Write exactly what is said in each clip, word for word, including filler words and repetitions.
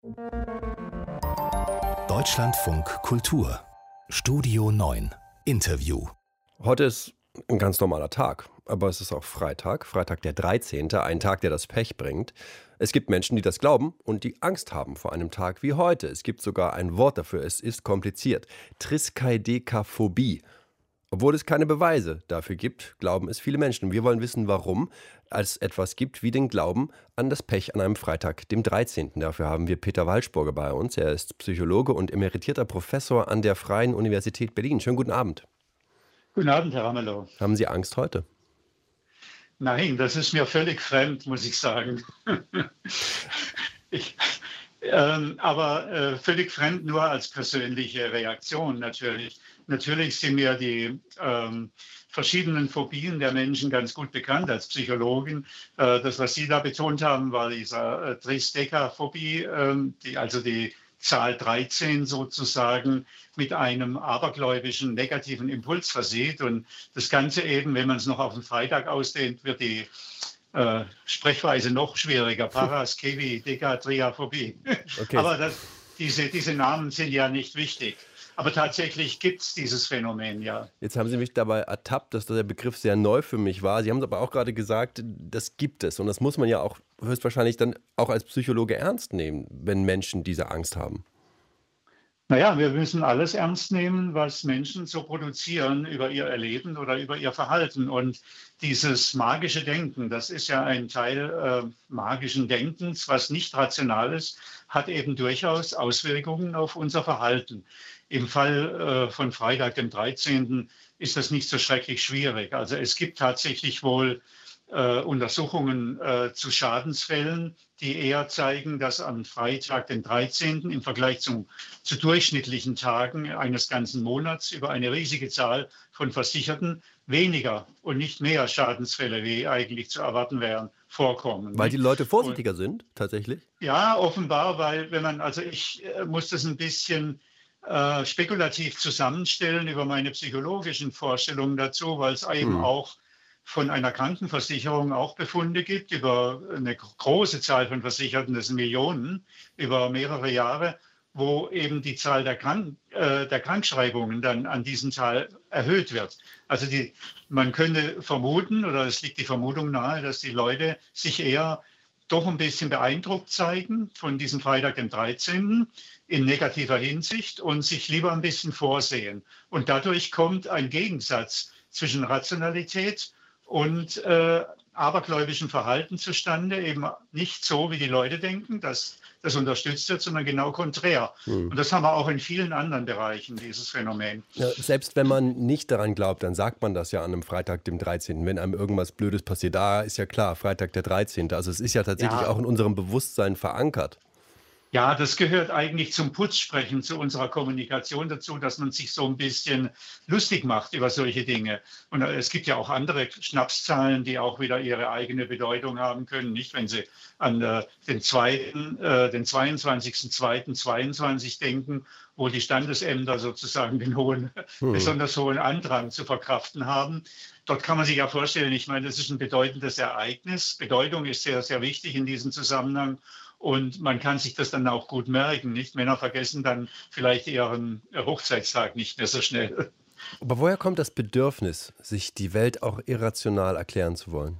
Deutschlandfunk Kultur Studio neun Interview. Heute ist ein ganz normaler Tag, aber es ist auch Freitag, Freitag der dreizehnte, ein Tag, der das Pech bringt. Es gibt Menschen, die das glauben und die Angst haben vor einem Tag wie heute. Es gibt sogar ein Wort dafür, es ist kompliziert. Triskaidekaphobie. Obwohl es keine Beweise dafür gibt, glauben es viele Menschen. Wir wollen wissen, warum es etwas gibt wie den Glauben an das Pech an einem Freitag, dem dreizehnten. Dafür haben wir Peter Walschburger bei uns. Er ist Psychologe und emeritierter Professor an der Freien Universität Berlin. Schönen guten Abend. Guten Abend, Herr Ramelow. Haben Sie Angst heute? Nein, das ist mir völlig fremd, muss ich sagen. ich, ähm, aber äh, völlig fremd nur als persönliche Reaktion natürlich. Natürlich sind mir die ähm, verschiedenen Phobien der Menschen ganz gut bekannt als Psychologin. Äh, das, was Sie da betont haben, war dieser äh, Triskaidekaphobie, äh, die, also die Zahl dreizehn sozusagen mit einem abergläubischen negativen Impuls versieht. Und das Ganze eben, wenn man es noch auf den Freitag ausdehnt, wird die äh, Sprechweise noch schwieriger. Paraskevidekatriaphobie. Okay. Aber das, diese, diese Namen sind ja nicht wichtig. Aber tatsächlich gibt es dieses Phänomen, ja. Jetzt haben Sie mich dabei ertappt, dass der Begriff sehr neu für mich war. Sie haben aber auch gerade gesagt, das gibt es. Und das muss man ja auch höchstwahrscheinlich dann auch als Psychologe ernst nehmen, wenn Menschen diese Angst haben. Naja, wir müssen alles ernst nehmen, was Menschen so produzieren über ihr Erleben oder über ihr Verhalten. Und dieses magische Denken, das ist ja ein Teil äh, magischen Denkens, was nicht rational ist, hat eben durchaus Auswirkungen auf unser Verhalten. Im Fall äh, von Freitag, dem dreizehnten, ist das nicht so schrecklich schwierig. Also es gibt tatsächlich wohl äh, Untersuchungen äh, zu Schadensfällen, die eher zeigen, dass am Freitag, den dreizehnten, im Vergleich zum, zu durchschnittlichen Tagen eines ganzen Monats über eine riesige Zahl von Versicherten weniger und nicht mehr Schadensfälle, wie eigentlich zu erwarten wären, vorkommen. Weil die Leute vorsichtiger und, sind, tatsächlich? Ja, offenbar, weil wenn man, also ich äh, muss das ein bisschen Äh, spekulativ zusammenstellen über meine psychologischen Vorstellungen dazu, weil es eben hm. auch von einer Krankenversicherung auch Befunde gibt über eine große Zahl von Versicherten, das sind Millionen, über mehrere Jahre, wo eben die Zahl der, Krank äh, der Krankschreibungen dann an diesem Zahl erhöht wird. Also die, man könnte vermuten, oder es liegt die Vermutung nahe, dass die Leute sich eher doch ein bisschen beeindruckt zeigen von diesem Freitag, dem dreizehnten in negativer Hinsicht und sich lieber ein bisschen vorsehen. Und dadurch kommt ein Gegensatz zwischen Rationalität und äh, abergläubischem Verhalten zustande, eben nicht so, wie die Leute denken, dass das unterstützt wird, sondern genau konträr. Hm. Und das haben wir auch in vielen anderen Bereichen, dieses Phänomen. Ja, selbst wenn man nicht daran glaubt, dann sagt man das ja an einem Freitag, dem dreizehnten. Wenn einem irgendwas Blödes passiert, da ist ja klar, Freitag der dreizehnte. Also es ist ja tatsächlich ja. auch in unserem Bewusstsein verankert. Ja, das gehört eigentlich zum Putzsprechen, zu unserer Kommunikation dazu, dass man sich so ein bisschen lustig macht über solche Dinge. Und es gibt ja auch andere Schnapszahlen, die auch wieder ihre eigene Bedeutung haben können. Nicht, wenn Sie an äh, den, zweiten, äh, den zweiundzwanzigsten zweiten zweiundzwanzig denken, wo die Standesämter sozusagen den hohen, hm. besonders hohen Andrang zu verkraften haben. Dort kann man sich ja vorstellen, ich meine, das ist ein bedeutendes Ereignis. Bedeutung ist sehr, sehr wichtig in diesem Zusammenhang. Und man kann sich das dann auch gut merken. Nicht? Männer vergessen dann vielleicht ihren Hochzeitstag nicht mehr so schnell. Aber woher kommt das Bedürfnis, sich die Welt auch irrational erklären zu wollen?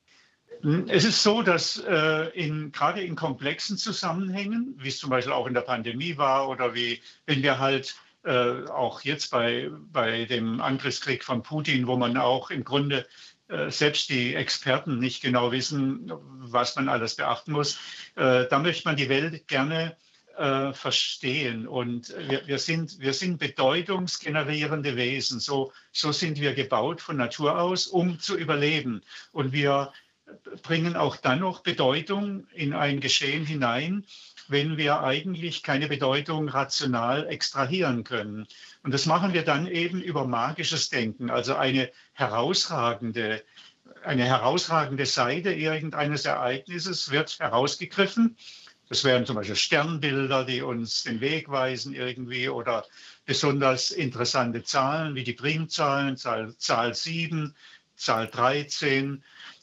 Es ist so, dass äh, in, gerade in komplexen Zusammenhängen, wie es zum Beispiel auch in der Pandemie war oder wie wenn wir halt äh, auch jetzt bei, bei dem Angriffskrieg von Putin, wo man auch im Grunde selbst die Experten nicht genau wissen, was man alles beachten muss. Äh, da möchte man die Welt gerne äh, verstehen. Und wir, wir, sind, wir sind bedeutungsgenerierende Wesen. So, so sind wir gebaut von Natur aus, um zu überleben. Und wir bringen auch dann noch Bedeutung in ein Geschehen hinein, wenn wir eigentlich keine Bedeutung rational extrahieren können. Und das machen wir dann eben über magisches Denken, also eine herausragende, eine herausragende Seite irgendeines Ereignisses wird herausgegriffen. Das wären zum Beispiel Sternbilder, die uns den Weg weisen irgendwie oder besonders interessante Zahlen wie die Primzahlen, Zahl, Zahl sieben, Zahl dreizehn.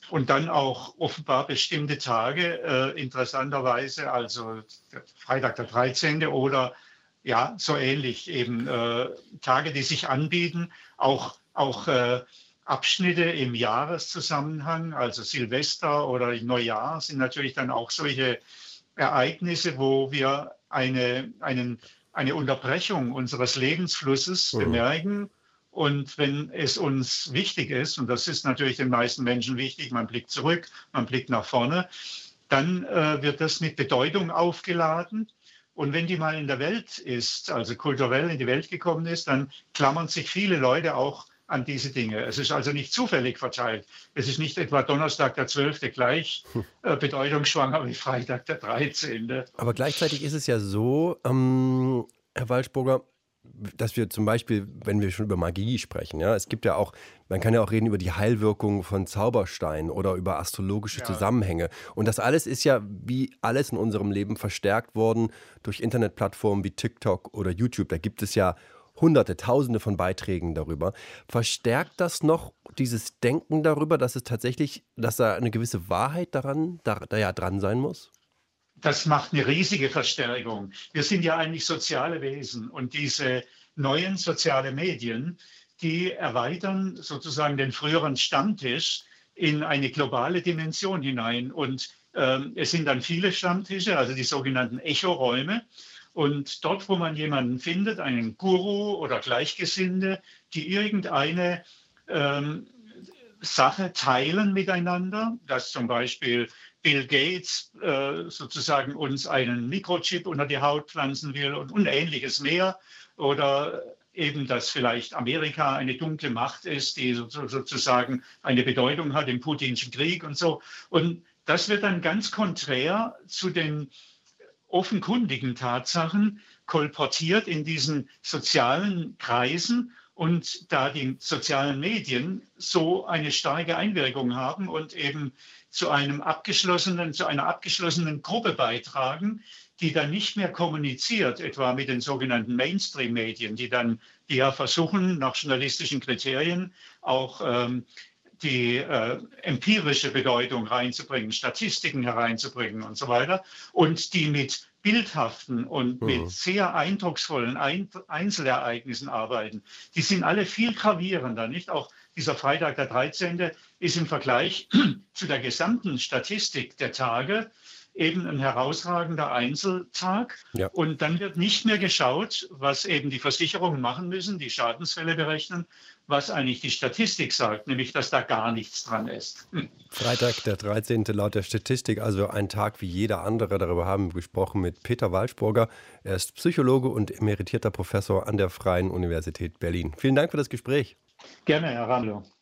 und dann auch offenbar bestimmte Tage, äh, interessanterweise, also der Freitag der dreizehnte oder ja, so ähnlich eben äh, Tage, die sich anbieten, auch, auch äh, Abschnitte im Jahreszusammenhang, also Silvester oder Neujahr sind natürlich dann auch solche Ereignisse, wo wir eine, einen, eine Unterbrechung unseres Lebensflusses mhm. bemerken. Und wenn es uns wichtig ist, und das ist natürlich den meisten Menschen wichtig, man blickt zurück, man blickt nach vorne, dann äh, wird das mit Bedeutung aufgeladen. Und wenn die mal in der Welt ist, also kulturell in die Welt gekommen ist, dann klammern sich viele Leute auch an diese Dinge. Es ist also nicht zufällig verteilt. Es ist nicht etwa Donnerstag der zwölfte gleich äh, bedeutungsschwanger wie Freitag der dreizehnte. Aber gleichzeitig ist es ja so, ähm, Herr Walschburger, dass wir zum Beispiel, wenn wir schon über Magie sprechen, ja, es gibt ja auch, man kann ja auch reden über die Heilwirkung von Zaubersteinen oder über astrologische ja. Zusammenhänge. Und das alles ist ja, wie alles in unserem Leben, verstärkt worden durch Internetplattformen wie TikTok oder YouTube. Da gibt es ja Hunderte, Tausende von Beiträgen darüber. Verstärkt das noch dieses Denken darüber, dass es tatsächlich, dass da eine gewisse Wahrheit daran, da, da ja dran sein muss? Das macht eine riesige Verstärkung. Wir sind ja eigentlich soziale Wesen und diese neuen sozialen Medien, die erweitern sozusagen den früheren Stammtisch in eine globale Dimension hinein. Und ähm, es sind dann viele Stammtische, also die sogenannten Echoräume. Und dort, wo man jemanden findet, einen Guru oder Gleichgesinnte, die irgendeine ähm, Sache teilen miteinander, dass zum Beispiel Bill Gates äh, sozusagen uns einen Mikrochip unter die Haut pflanzen will und, und ähnliches mehr. Oder eben, dass vielleicht Amerika eine dunkle Macht ist, die so, sozusagen eine Bedeutung hat im Putinschen Krieg und so. Und das wird dann ganz konträr zu den offenkundigen Tatsachen kolportiert in diesen sozialen Kreisen. Und da die sozialen Medien so eine starke Einwirkung haben und eben zu einem abgeschlossenen, zu einer abgeschlossenen Gruppe beitragen, die dann nicht mehr kommuniziert, etwa mit den sogenannten Mainstream-Medien, die dann, die ja versuchen, nach journalistischen Kriterien auch ähm, die äh, empirische Bedeutung reinzubringen, Statistiken hereinzubringen und so weiter, und die mit bildhaften und mit mhm. sehr eindrucksvollen Ein- Einzelereignissen arbeiten. Die sind alle viel gravierender, nicht? Auch dieser Freitag der dreizehnte ist im Vergleich zu der gesamten Statistik der Tage eben ein herausragender Einzeltag. Ja. Und dann wird nicht mehr geschaut, was eben die Versicherungen machen müssen, die Schadensfälle berechnen, was eigentlich die Statistik sagt, nämlich, dass da gar nichts dran ist. Hm. Freitag, der dreizehnte laut der Statistik, also ein Tag wie jeder andere. Darüber haben wir gesprochen mit Peter Walschburger. Er ist Psychologe und emeritierter Professor an der Freien Universität Berlin. Vielen Dank für das Gespräch. Gerne, Herr Ramlow.